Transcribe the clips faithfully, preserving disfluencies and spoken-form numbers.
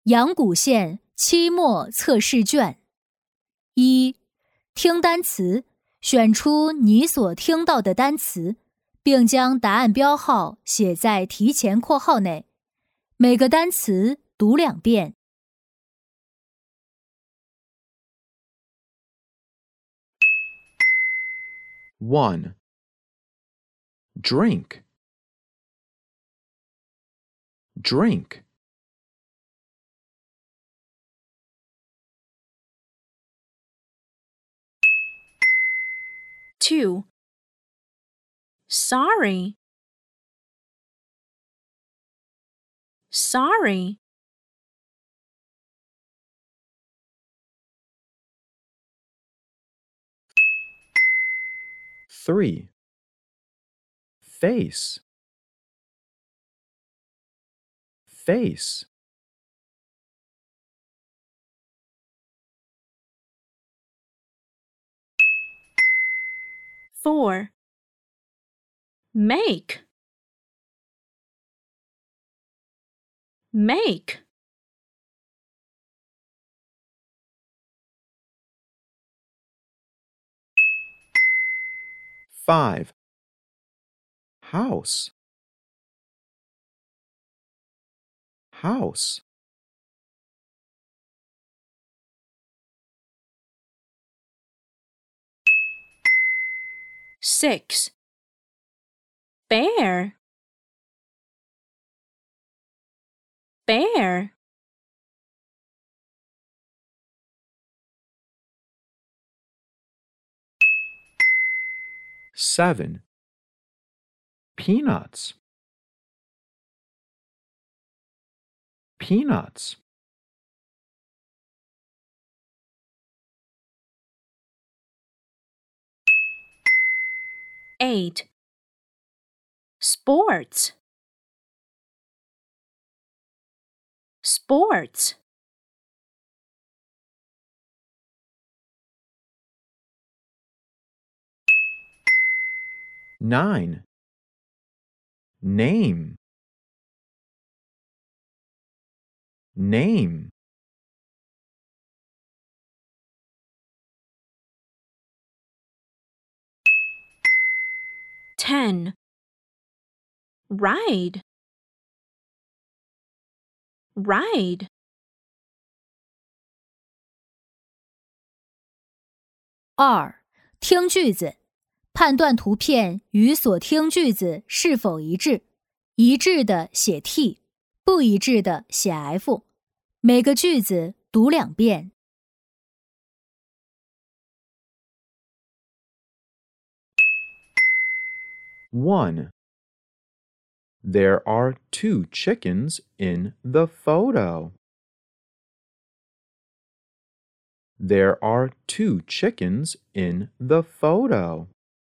阳谷县期末测试卷。一、听单词，选出你所听到的单词，并将答案标号写在提前括号内。每个单词读两遍。 one. Drink. Drink. two. Sorry. Sorry. three. Face. Face. four. Make. Make. five. House. House. six. Bear. Bear. seven. Peanuts. Peanuts. eight. Sports. Sports. nine. Name. Name. ten. Ride. Ride. 二、听句子，判断图片与所听句子是否一致，一致的写 T， 不一致的写 F。每个句子读两遍。 one. There are two chickens in the photo. There are two chickens in the photo.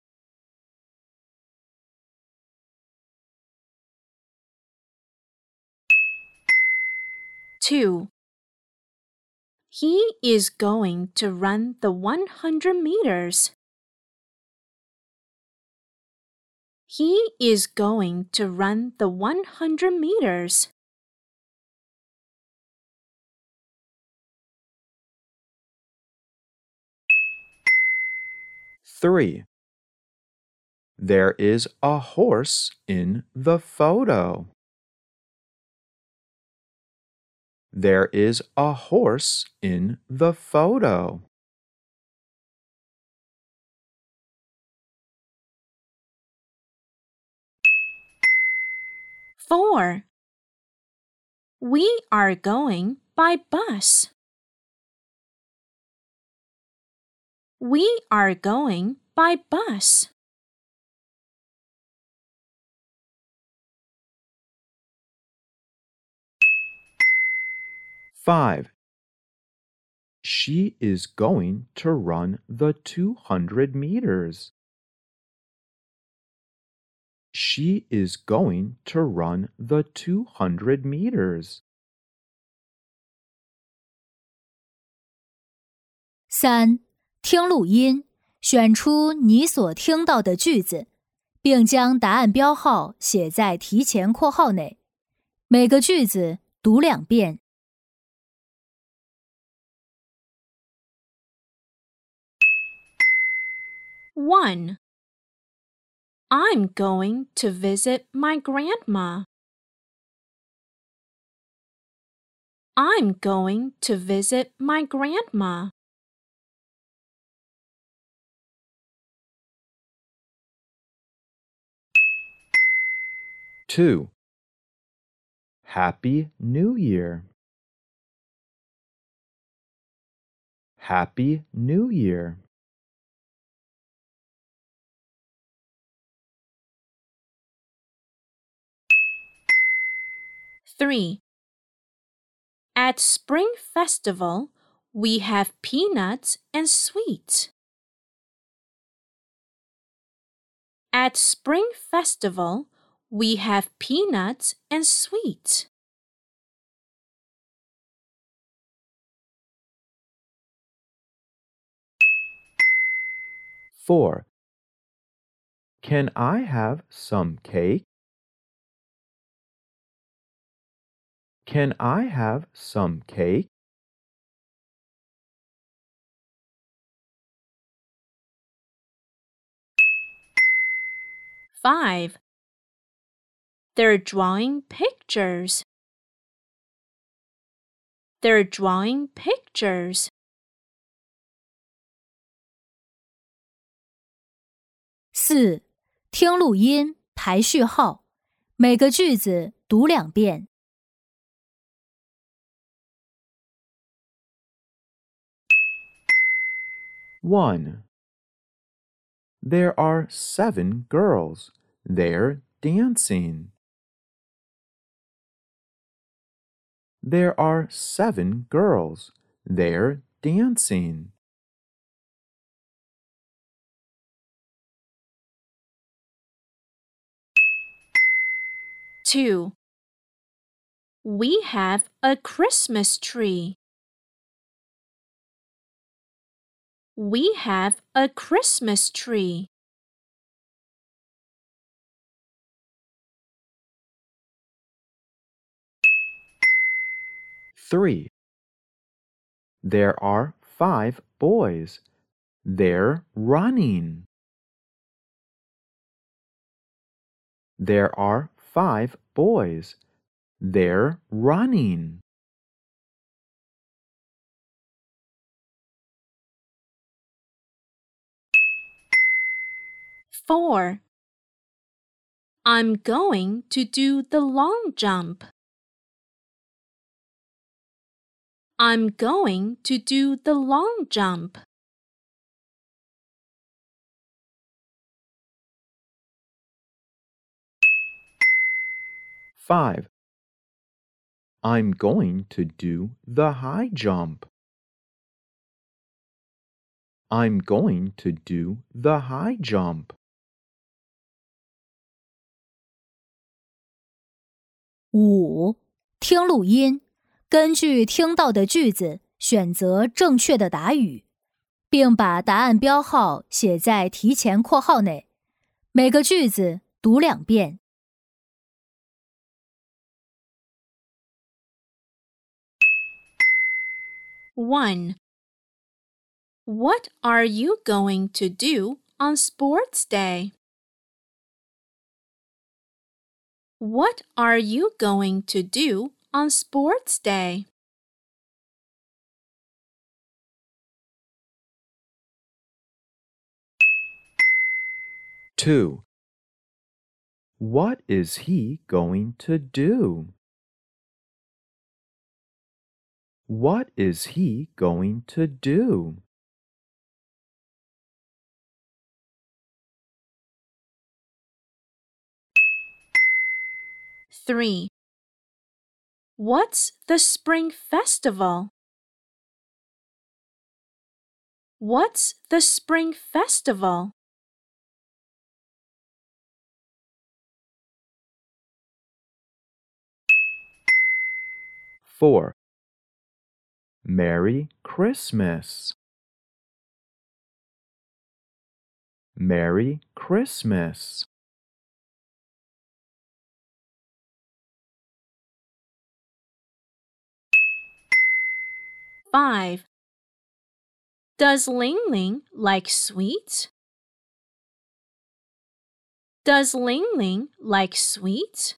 two. He is going to run the one hundred meters. He is going to run the one hundred meters. three. There is a horse in the photo. There is a horse in the photo. four. We are going by bus. We are going by bus. five. She is going to run the two hundred meters. She is going to run the two hundred meters. 三、听录音，选出你所听到的句子，并将答案标号写在提前括号内。每个句子读两遍。 one. I'm going to visit my grandma. I'm going to visit my grandma. Two. Happy New Year. Happy New Year. Three. At Spring Festival, we have peanuts and sweets. At Spring Festival, we have peanuts and sweets. Four. Can I have some cake? Can I have some cake? Five. They're drawing pictures. They're drawing pictures. 四，听录音，排序号，每个句子读两遍。 One. There are seven girls. They're dancing. There are seven girls. They're dancing. Two. We have a Christmas tree. We have a Christmas tree. Three. There are five boys. They're running. There are five boys. They're running. Four. I'm going to do the long jump. I'm going to do the long jump. Five. I'm going to do the high jump. I'm going to do the high jump. 五，听录音，根据听到的句子选择正确的答语，并把答案标号写在提前括号内。每个句子读两遍。 One. What are you going to do on Sports Day? What are you going to do on Sports Day? Two. What is he going to do? What is he going to do? Three. What's the Spring Festival? What's the Spring Festival? Four. Merry Christmas. Merry Christmas. Five. Does Ling Ling like sweets? Does Ling Ling like sweets?